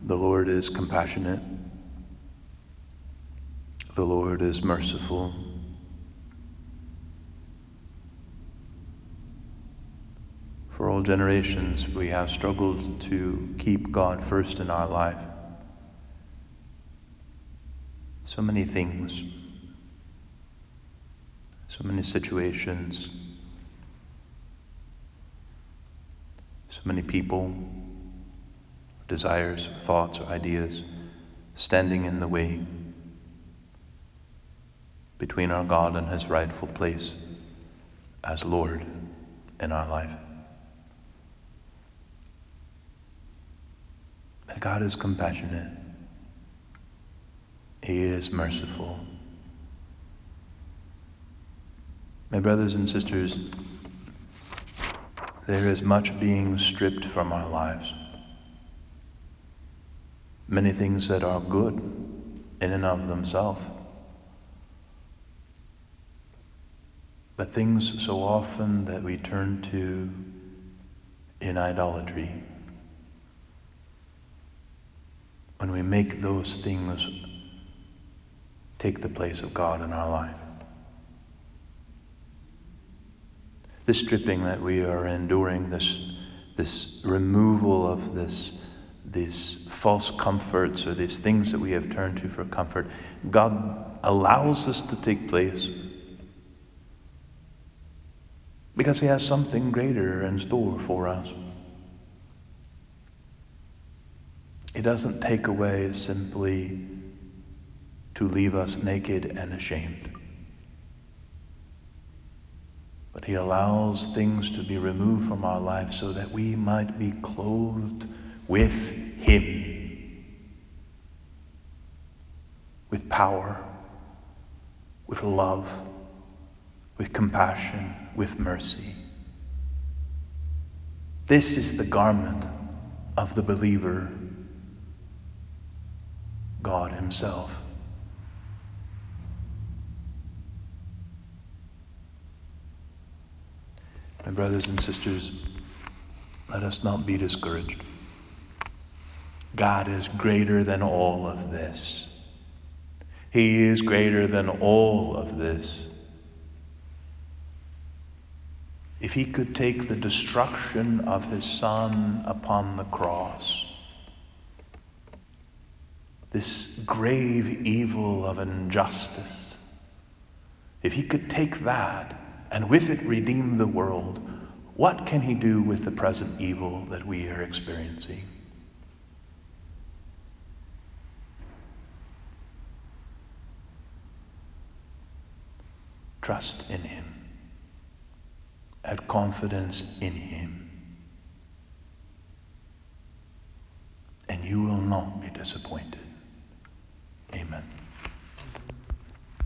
The Lord is compassionate. The Lord is merciful. For all generations, we have struggled to keep God first in our life. So many things, so many situations, so many people, desires, thoughts, or ideas standing in the way between our God and his rightful place as Lord in our life. But God is compassionate. He is merciful. My brothers and sisters, there is much being stripped from our lives. Many things that are good in and of themselves. But things so often that we turn to in idolatry, when we make those things take the place of God in our life. This stripping that we are enduring, this removal of these false comforts or these things that we have turned to for comfort, God allows this to take place because he has something greater in store for us. He doesn't take away simply to leave us naked and ashamed. But he allows things to be removed from our life so that we might be clothed with him. With power, with love, with compassion, with mercy. This is the garment of the believer, God himself. My brothers and sisters, let us not be discouraged. God is greater than all of this. He is greater than all of this. If he could take the destruction of his Son upon the cross, this grave evil of injustice, if he could take that and with it redeem the world, what can he do with the present evil that we are experiencing? Trust in him. Have confidence in him. And you will not be disappointed. Amen.